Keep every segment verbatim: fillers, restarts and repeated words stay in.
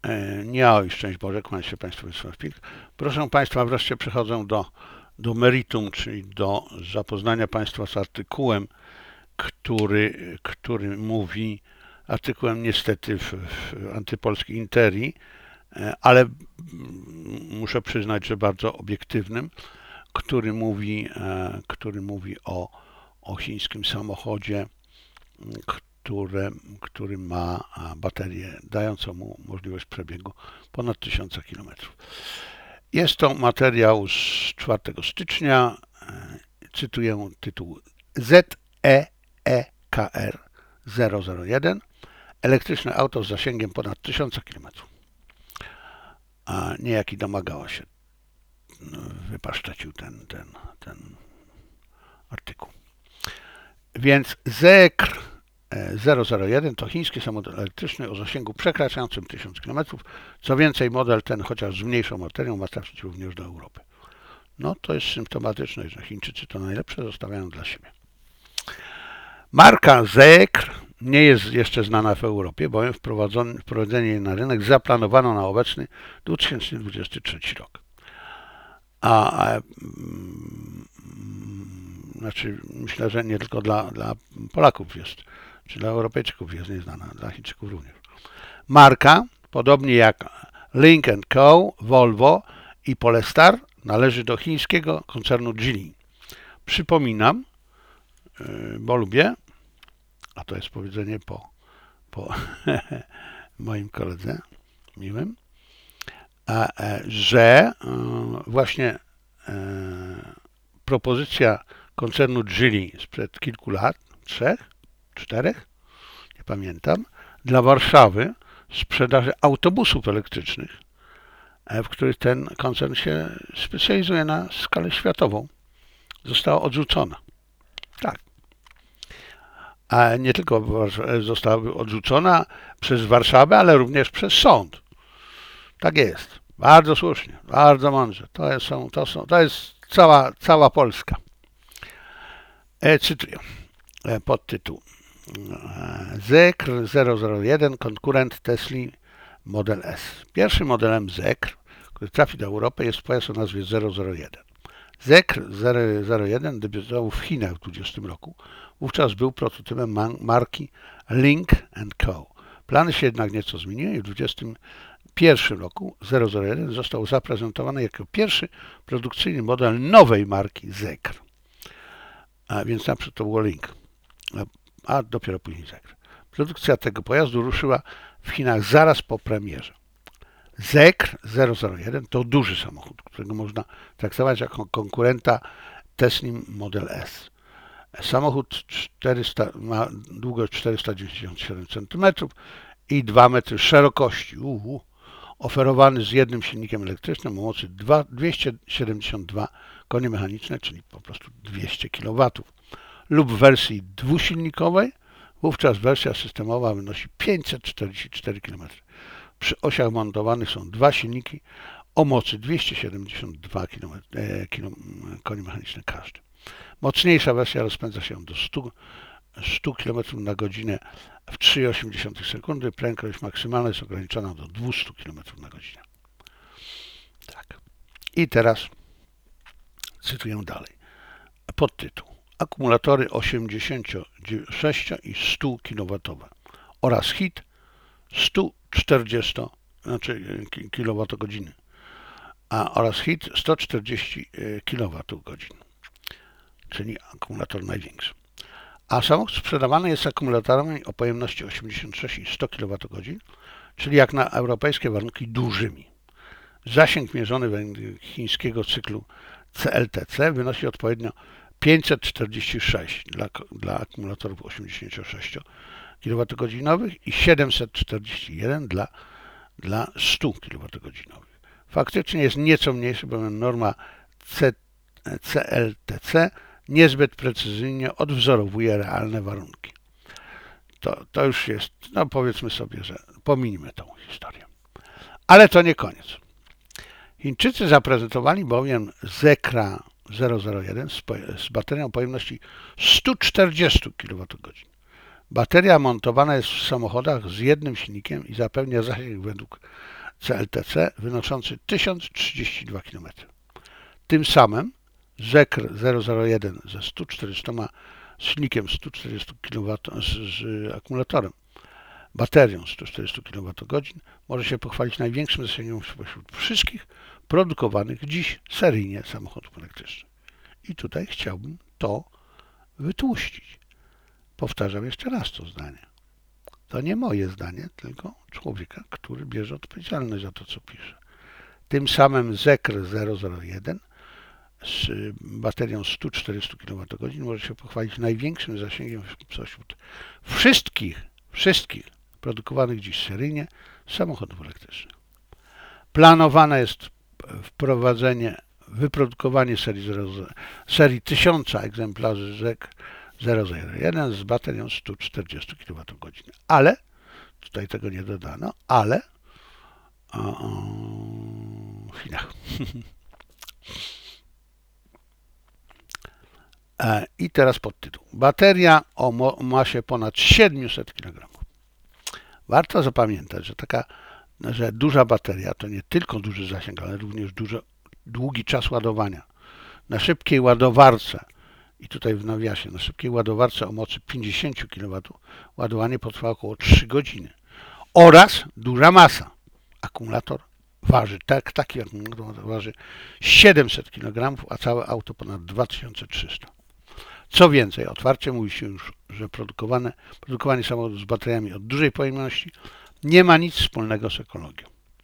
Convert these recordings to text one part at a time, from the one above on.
Nie, oj, szczęść Boże, kłaniam się Państwu Wysławik. Proszę Państwa, wreszcie przechodzę do, do meritum, czyli do zapoznania Państwa z artykułem, który, który mówi, artykułem niestety w, w antypolskiej Interii, ale muszę przyznać, że bardzo obiektywnym, który mówi, który mówi o, o chińskim samochodzie, które, który ma baterię dającą mu możliwość przebiegu ponad tysiąc kilometrów. Jest to materiał z czwartego stycznia, cytuję tytuł Z E E K R zero zero jeden, elektryczne auto z zasięgiem ponad tysiąc kilometrów. A niejaki domagała się wypaszczecił ten, ten, ten artykuł. Więc Zekr zero zero jeden to chiński samochód elektryczny o zasięgu przekraczającym tysiąc kilometrów. Co więcej, model ten, chociaż z mniejszą materią, ma trafić również do Europy. No to jest symptomatyczne, że Chińczycy to najlepsze zostawiają dla siebie. Marka Zekr nie jest jeszcze znana w Europie, bowiem wprowadzenie jej na rynek zaplanowano na obecny dwa tysiące dwudziesty trzeci rok. A, a mm, znaczy myślę, że nie tylko dla, dla Polaków jest, czy dla Europejczyków jest nieznana, dla Chińczyków również. Marka, podobnie jak Lynk and Co, Volvo i Polestar, należy do chińskiego koncernu Geely. Przypominam, bo lubię, a to jest powiedzenie po, po moim koledze miłym, że właśnie propozycja koncernu Geely sprzed kilku lat, trzech, czterech, nie pamiętam, dla Warszawy sprzedaży autobusów elektrycznych, w których ten koncern się specjalizuje na skalę światową, została odrzucona. Tak. A nie tylko została odrzucona przez Warszawę, ale również przez sąd. Tak jest. Bardzo słusznie, bardzo mądrze. To jest, są, to są, to jest cała, cała Polska. E, cytuję e, podtytuł. Zekr zero zero jeden, konkurent Tesli Model S. Pierwszym modelem Zekr, który trafi do Europy, jest pojazd o nazwie zero zero jeden. Zekr zero zero jeden debiutował w Chinach w dwudziestym roku. Wówczas był prototypem marki Lynk and Co. Plany się jednak nieco zmieniły i w dwudziestym pierwszym roku zero zero jeden został zaprezentowany jako pierwszy produkcyjny model nowej marki Zekr. A więc najpierw to było Lynk, a dopiero później Zekr. Produkcja tego pojazdu ruszyła w Chinach zaraz po premierze. Zekr zero zero jeden to duży samochód, którego można traktować jako konkurenta Tesli Model S. Samochód czterysta, ma długość czterysta dziewięćdziesiąt siedem centymetrów i dwa metry szerokości. Uhu. Oferowany z jednym silnikiem elektrycznym o mocy dwieście siedemdziesiąt dwa konie mechaniczne, czyli po prostu dwieście kilowatów, lub w wersji dwusilnikowej, wówczas wersja systemowa wynosi pięćset czterdzieści cztery kilometry. Przy osiach montowanych są dwa silniki o mocy dwieście siedemdziesiąt dwa konie mechaniczne każdy. Mocniejsza wersja rozpędza się do stu kilometrów na godzinę w trzy przecinek osiem sekundy. Prędkość maksymalna jest ograniczona do dwieście kilometrów na godzinę. Tak. I teraz cytuję dalej. Podtytuł. Akumulatory osiemdziesiąt sześć i sto kilowatowe oraz hit sto czterdzieści, znaczy kilowatogodziny, a oraz hit sto czterdzieści kilowatogodzin, czyli akumulator największy. A samochód sprzedawany jest akumulatorami o pojemności osiemdziesiąt sześć i sto kilowatogodzin, czyli jak na europejskie warunki dużymi. Zasięg mierzony według chińskiego cyklu C L T C wynosi odpowiednio pięćset czterdzieści sześć dla, dla akumulatorów osiemdziesiąt sześć kilowatogodzinowych i siedemset czterdzieści jeden dla, dla stu kilowatogodzinowych. Faktycznie jest nieco mniejszy, bo norma C L T C niezbyt precyzyjnie odwzorowuje realne warunki. To, to już jest, no powiedzmy sobie, że pominijmy tą historię. Ale to nie koniec. Chińczycy zaprezentowali bowiem Zekra zero zero jeden z, z baterią o pojemności sto czterdzieści kilowatogodzin. Bateria montowana jest w samochodach z jednym silnikiem i zapewnia zasięg według C L T C wynoszący tysiąc trzydzieści dwa kilometry. Tym samym Zekr zero zero jeden ze sto czterdzieści silnikiem sto czterdzieści kilowatów z, z akumulatorem, baterią sto czterdzieści kilowatogodzin może się pochwalić największym zasięgiem spośród wszystkich produkowanych dziś seryjnie samochodów elektrycznych. I tutaj chciałbym to wytłuścić. Powtarzam jeszcze raz to zdanie. To nie moje zdanie, tylko człowieka, który bierze odpowiedzialność za to, co pisze. Tym samym Zekr zero zero jeden z baterią sto czterdzieści kilowatogodzin może się pochwalić największym zasięgiem spośród wszystkich, wszystkich produkowanych dziś seryjnie samochodów elektrycznych. Planowane jest wprowadzenie, wyprodukowanie serii, serii tysiąca egzemplarzy Zekr zero zero jeden z baterią sto czterdzieści kilowatogodzin. Ale, tutaj tego nie dodano, ale o, o, w Chinach. I teraz podtytuł. Bateria o masie ponad siedemset kilogramów. Warto zapamiętać, że taka, że duża bateria to nie tylko duży zasięg, ale również duży, długi czas ładowania. Na szybkiej ładowarce, i tutaj w nawiasie, na szybkiej ładowarce o mocy pięćdziesiąt kilowatów ładowanie potrwa około trzy godziny. Oraz duża masa. Akumulator waży, tak, taki akumulator waży siedemset kilogramów, a całe auto ponad dwa tysiące trzysta. Co więcej, otwarcie mówi się już, że produkowane, produkowanie samochodów z bateriami o dużej pojemności nie ma nic wspólnego z ekologią.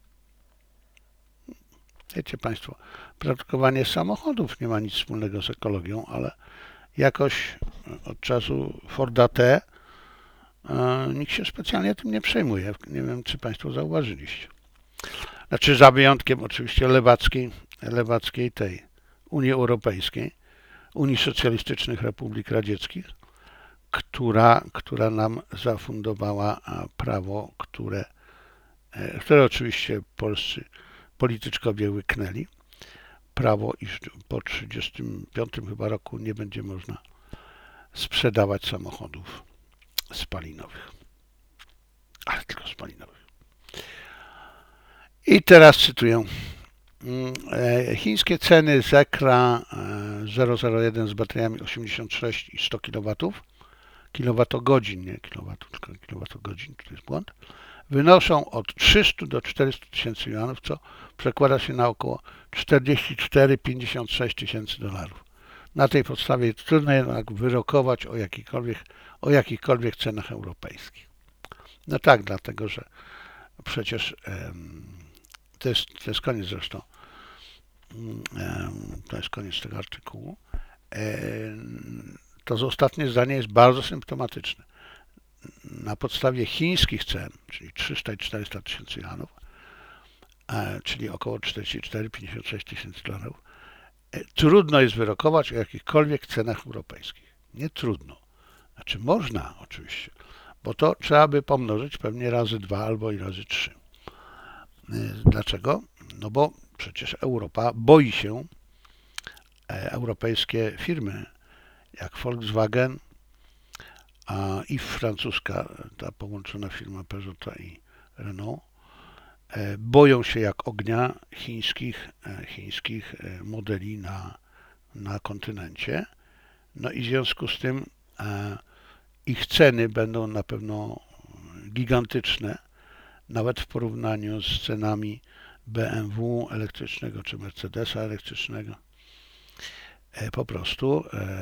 Wiecie Państwo, produkowanie samochodów nie ma nic wspólnego z ekologią, ale jakoś od czasu Forda T e, nikt się specjalnie tym nie przejmuje. Nie wiem, czy Państwo zauważyliście. Znaczy za wyjątkiem oczywiście lewackiej, lewackiej tej Unii Europejskiej, Unii Socjalistycznych Republik Radzieckich, która, która nam zafundowała prawo, które, które oczywiście polscy polityczkowie łyknęli. Prawo, iż po trzydziestym piątym chyba roku nie będzie można sprzedawać samochodów spalinowych. Ale tylko spalinowych. I teraz cytuję. Chińskie ceny Zekra zero zero jeden z bateriami osiemdziesiąt sześć i sto kilowatów, kilowatogodzin, nie kilowatów, tylko kilowatogodzin, to jest błąd, wynoszą od trzystu do czterystu tysięcy juanów, co przekłada się na około czterdzieści cztery do pięćdziesięciu sześciu tysięcy dolarów. Na tej podstawie trudno jednak wyrokować o jakichkolwiek, o jakichkolwiek cenach europejskich. No tak, dlatego że przecież um, to, jest, to jest koniec zresztą, um, to jest koniec tego artykułu. Um, to ostatnie zdanie jest bardzo symptomatyczne. Na podstawie chińskich cen, czyli trzysta i czterysta tysięcy juanów, e, czyli około czterdzieści cztery do pięćdziesięciu sześciu tysięcy dolarów, e, trudno jest wyrokować o jakichkolwiek cenach europejskich. Nie trudno. Znaczy można oczywiście, bo to trzeba by pomnożyć pewnie razy dwa albo i razy trzy. E, dlaczego? No bo przecież Europa boi się, e, europejskie firmy jak Volkswagen, a i francuska, ta połączona firma Peugeota i Renault, boją się jak ognia chińskich, chińskich modeli na, na kontynencie. No i w związku z tym ich ceny będą na pewno gigantyczne, nawet w porównaniu z cenami B M W elektrycznego czy Mercedesa elektrycznego. Po prostu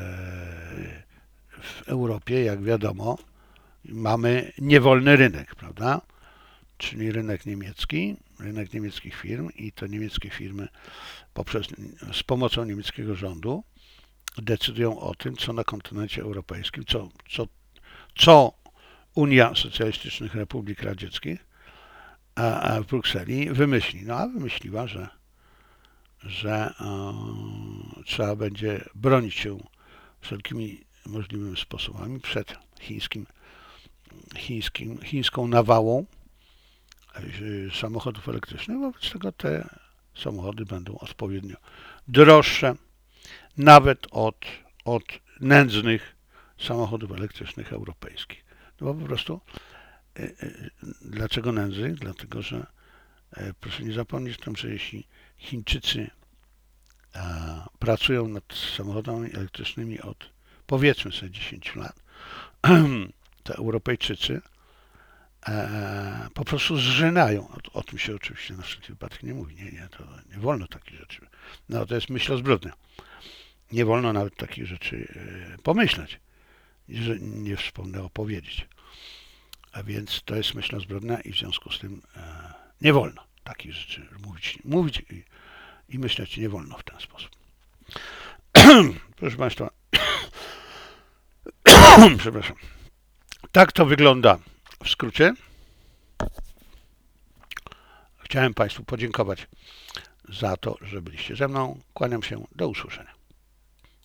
w Europie, jak wiadomo, mamy niewolny rynek, prawda? Czyli rynek niemiecki, rynek niemieckich firm i to niemieckie firmy poprzez, z pomocą niemieckiego rządu decydują o tym, co na kontynencie europejskim, co, co, co Unia Socjalistycznych Republik Radzieckich a, a w Brukseli wymyśli. No a wymyśliła, że, że o, trzeba będzie bronić się wszelkimi możliwymi sposobami przed chińskim, chińskim, chińską nawałą samochodów elektrycznych. Wobec tego te samochody będą odpowiednio droższe, nawet od, od nędznych samochodów elektrycznych europejskich. No bo po prostu dlaczego nędznych? Dlatego, że Proszę nie zapomnieć tam, że jeśli Chińczycy pracują nad samochodami elektrycznymi od, powiedzmy sobie, dziesięciu lat, to Europejczycy po prostu zżynają. O, o tym się oczywiście na wszelki wypadek nie mówi. Nie, nie, to nie wolno takich rzeczy. No to jest myśl zbrodnia. Nie wolno nawet takich rzeczy pomyśleć, że nie wspomnę opowiedzieć. A więc to jest myśl zbrodnia i w związku z tym nie wolno takich rzeczy mówić, mówić i, i myśleć nie wolno w ten sposób. Proszę Państwa, przepraszam. Tak to wygląda w skrócie. Chciałem Państwu podziękować za to, że byliście ze mną. Kłaniam się. Do usłyszenia.